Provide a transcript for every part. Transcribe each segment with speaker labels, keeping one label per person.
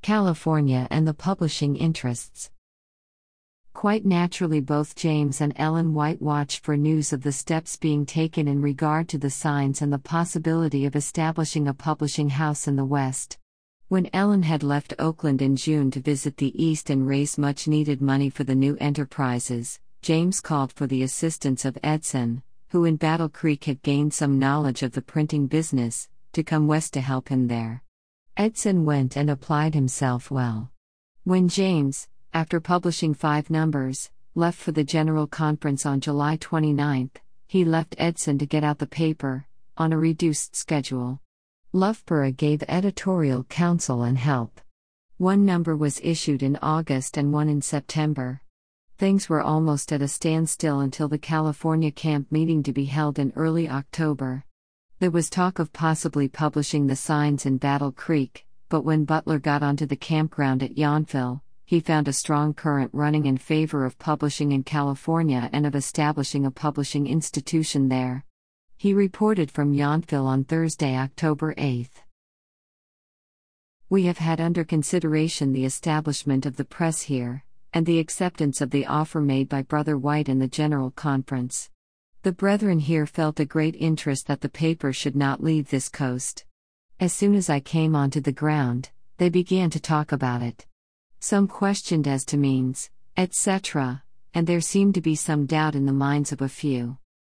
Speaker 1: California and the publishing interests. Quite naturally, both James and Ellen White watched for news of the steps being taken in regard to the signs and the possibility of establishing a publishing house in the West. When Ellen had left Oakland in June to visit the East and raise much-needed money for the new enterprises, James called for the assistance of Edson, who in Battle Creek had gained some knowledge of the printing business, to come west to help him there. Edson went and applied himself well. When James, after publishing 5 numbers, left for the General Conference on July 29, he left Edson to get out the paper, on a reduced schedule. Loughborough gave editorial counsel and help. 1 number was issued in August and 1 in September. Things were almost at a standstill until the California camp meeting to be held in early October. There was talk of possibly publishing the signs in Battle Creek, but when Butler got onto the campground at Yountville, he found a strong current running in favor of publishing in California and of establishing a publishing institution there. He reported from Yountville on Thursday, October 8. "We have had under consideration the establishment of the press here, and the acceptance of the offer made by Brother White in the General Conference. The brethren here felt a great interest that the paper should not leave this coast. As soon as I came onto the ground, they began to talk about it. Some questioned as to means, etc., and there seemed to be some doubt in the minds of a few.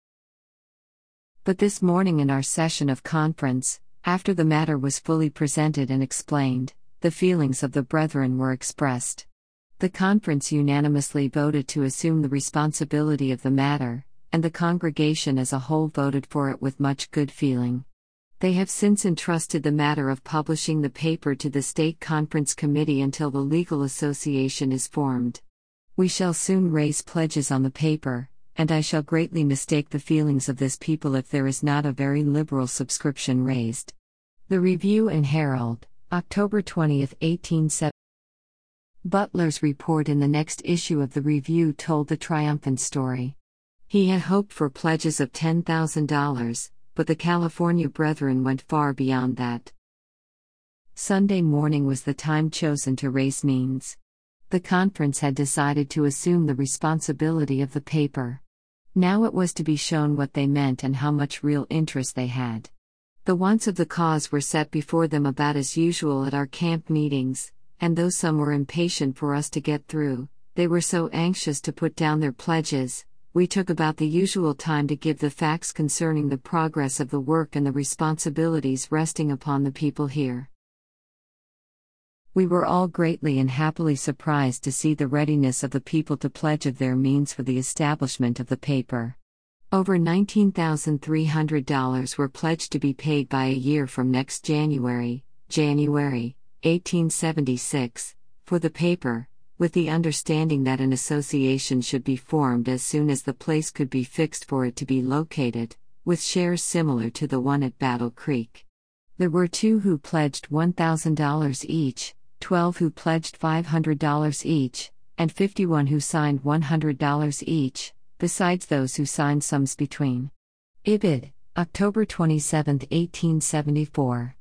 Speaker 1: But this morning in our session of conference, after the matter was fully presented and explained, the feelings of the brethren were expressed. The conference unanimously voted to assume the responsibility of the matter, and the congregation as a whole voted for it with much good feeling. They have since entrusted the matter of publishing the paper to the State Conference Committee until the legal association is formed. We shall soon raise pledges on the paper, and I shall greatly mistake the feelings of this people if there is not a very liberal subscription raised." The Review and Herald, October 20, 1870. Butler's report in the next issue of the Review told the triumphant story. He had hoped for pledges of $10,000, but the California brethren went far beyond that. Sunday morning was the time chosen to raise means. The conference had decided to assume the responsibility of the paper. Now it was to be shown what they meant and how much real interest they had. The wants of the cause were set before them about as usual at our camp meetings, and though some were impatient for us to get through, they were so anxious to put down their pledges. We took about the usual time to give the facts concerning the progress of the work and the responsibilities resting upon the people here. We were all greatly and happily surprised to see the readiness of the people to pledge of their means for the establishment of the paper. Over $19,300 were pledged to be paid by a year from next January, 1876, for the paper, with the understanding that an association should be formed as soon as the place could be fixed for it to be located, with shares similar to the one at Battle Creek. There were 2 who pledged $1,000 each, 12 who pledged $500 each, and 51 who signed $100 each, besides those who signed sums between. Ibid, October 27, 1874.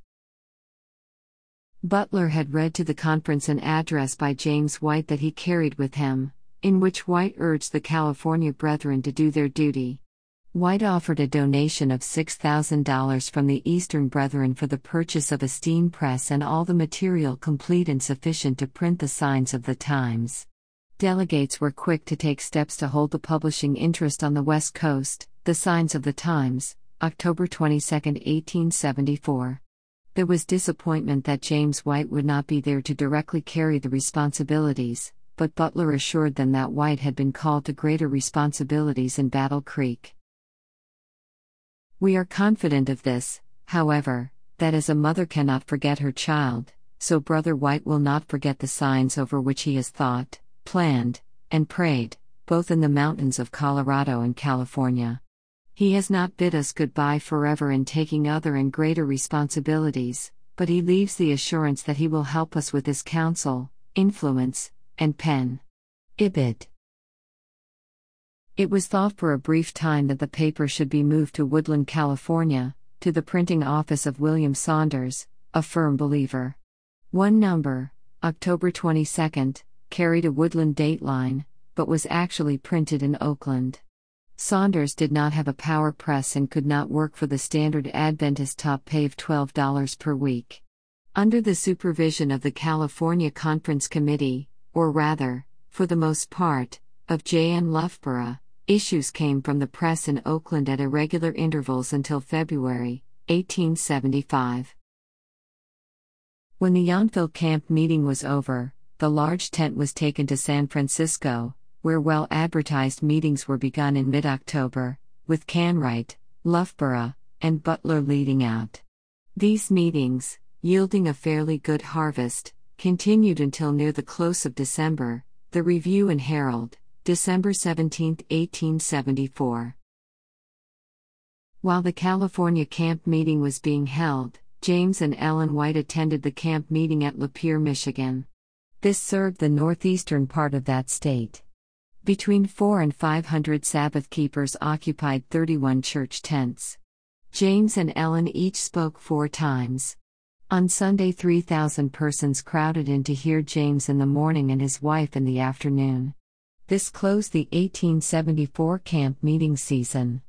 Speaker 1: Butler had read to the conference an address by James White that he carried with him, in which White urged the California brethren to do their duty. White offered a donation of $6,000 from the Eastern Brethren for the purchase of a steam press and all the material complete and sufficient to print the signs of the times. Delegates were quick to take steps to hold the publishing interest on the West Coast. The Signs of the Times, October 22, 1874. There was disappointment that James White would not be there to directly carry the responsibilities, but Butler assured them that White had been called to greater responsibilities in Battle Creek. "We are confident of this, however, that as a mother cannot forget her child, so Brother White will not forget the signs over which he has thought, planned, and prayed, both in the mountains of Colorado and California. He has not bid us goodbye forever in taking other and greater responsibilities, but he leaves the assurance that he will help us with his counsel, influence, and pen." Ibid. It was thought for a brief time that the paper should be moved to Woodland, California, to the printing office of William Saunders, a firm believer. 1 number, October 22, carried a Woodland dateline, but was actually printed in Oakland. Saunders did not have a power press and could not work for the Standard Adventist top pay of $12 per week. Under the supervision of the California Conference Committee, or rather, for the most part, of J.N. Loughborough, issues came from the press in Oakland at irregular intervals until February 1875. When the Yountville camp meeting was over, the large tent was taken to San Francisco, where well-advertised meetings were begun in mid-October, with Canwright, Loughborough, and Butler leading out. These meetings, yielding a fairly good harvest, continued until near the close of December. The Review and Herald, December 17, 1874. While the California camp meeting was being held, James and Ellen White attended the camp meeting at Lapeer, Michigan. This served the northeastern part of that state. Between 400 and 500 Sabbath keepers occupied 31 church tents. James and Ellen each spoke 4 times. On Sunday, 3,000 persons crowded in to hear James in the morning and his wife in the afternoon. This closed the 1874 camp meeting season.